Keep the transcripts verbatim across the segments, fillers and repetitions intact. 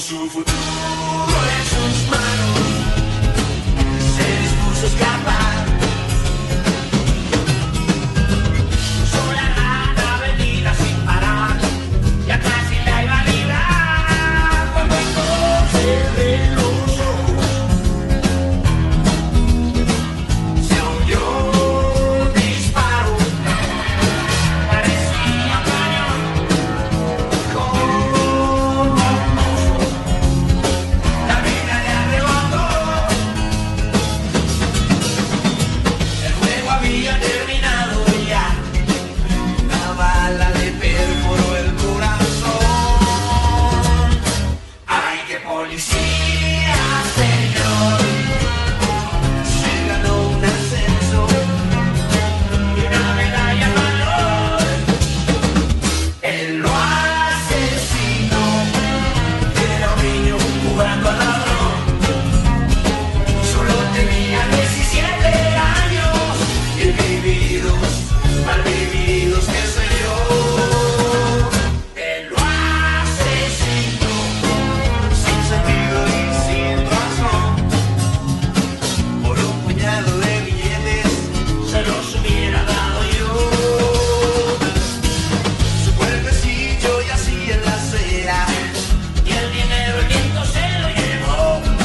su futuro en sus manos, se dispuso a escapar. Cruzó la gran avenida sin parar, ya casi la iba a librar, cuando entonces de los ojos se oyó un disparo, parecía un cañón, como un monstruo, la vida le arrebató. El juego había terminado ya, una bala le perforó el corazón. ¡Ay, qué policía, señor! Se ganó un ascenso y una medalla al valor. Él lo asesinó, era un niño jugando al ladrón. Solo tenía diecisiete años, bien vividos, mal vividos, qué sé yo. Él lo asesinó, sin sentido y sin razón. Por un puñado de billetes se los hubiera dado yo. Su cuerpecillo yacía en la acera y el dinero el viento se lo llevó.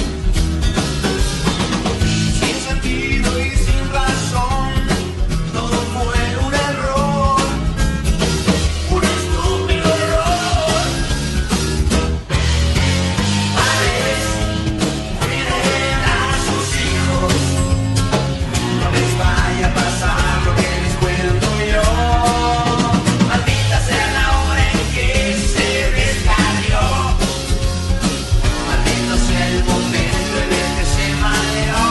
Sin sentido y sin razón, todo fue un error, un estúpido error. Padres, cuiden a sus hijos, no les vaya a pasar lo que les cuento yo. Maldita sea la hora en que se descarrió, maldito sea el momento en el que se mareó.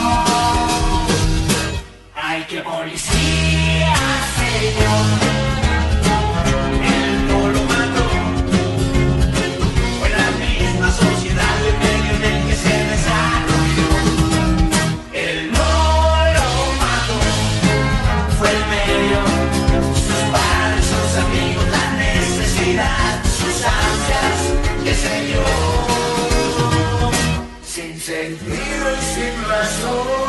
¡Ay, qué policía, señor! Él no lo mató, fue la misma sociedad el medio en el que se desarrolló. Él no lo mató, fue el medio, sus padres, sus amigos, la necesidad, sus ansias, qué sé yo. Sin sentido y sin razón.